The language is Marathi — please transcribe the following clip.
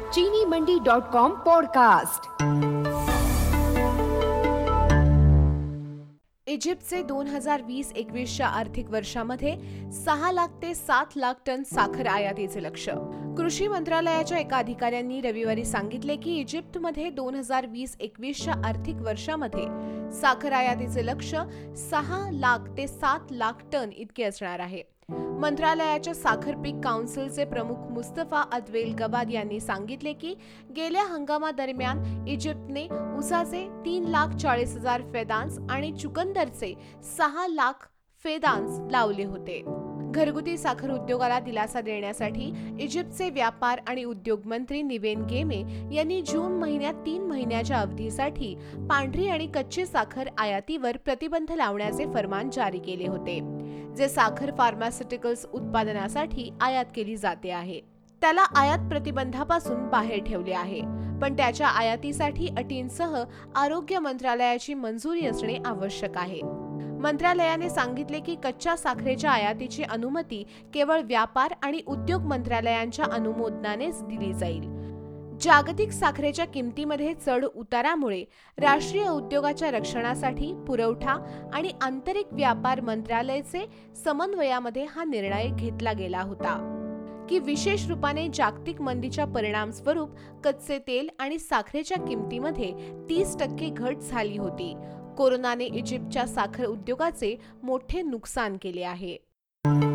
चीनीमंडी.com पॉडकास्ट। इजिप्तचे 2020-21च्या आर्थिक वर्षामध्ये 6 लाख ते 7 लाख टन साखर आयातीचे लक्ष्य। कृषी मंत्रालयाच्या एका अधिकाऱ्यांनी रविवारी सांगितले की इजिप्तमध्ये 2020-21च्या आर्थिक वर्षामध्ये साखर आयातीचे लक्ष्य 6 लाख ते 7 लाख टन इतके असणार आहे। मंत्रालयाच्या साखर पीक काउन्सिलचे प्रमुख मुस्तफा अद्वेल गबाद यांनी सांगितले की गेल्या हंगामादरम्यान इजिप्तने ऊसाचे 3,40,000 फेदान्स आणि चुकंदरचे 6 लाख फेदान्स लावले होते। घरगुती साखर उद्योगाला दिलासा देण्यासाठी इजिप्तचे व्यापार आणि उद्योग मंत्री निवेन गेमे यांनी जून महिन्यात 3 महिन्याच्या अवधीसाठी पांढरी आणि कच्ची साखर आयातीवर प्रतिबंध लावण्याचे फरमान जारी केले होते, जे साखर फार्मास्युटिकल्स उत्पादनासाठी आयात केली जाते आहे। त्याला आयात प्रतिबंधापासून बाहेर ठेवले आहे, पण त्याच्या आयातीसाठी अटींसह आरोग्य मंत्रालयाची मंजुरी असणे आवश्यक आहे। मंत्रालयाने सांगितले की कच्च्या साखरेच्या आयातीची अनुमती केवळ व्यापार आणि उद्योग मंत्रालयांच्या अनुमोदनानेच दिली जाईल। जागतिक साखरेच्या किमतीमध्ये चढ उतारामुळे राष्ट्रीय उद्योगाच्या रक्षणासाठी पुरवठा आणि आंतरिक व्यापार मंत्रालयाचे समन्वयामध्ये हा निर्णय घेतला गेला होता की विशेष रूपाने जागतिक मंदीच्या परिणामस्वरूप कच्चे तेल आणि साखरेच्या किमतीमध्ये 30% घट झाली होती। कोरोनाने इजिप्तच्या साखर उद्योगाचे मोठे नुकसान केले आहे।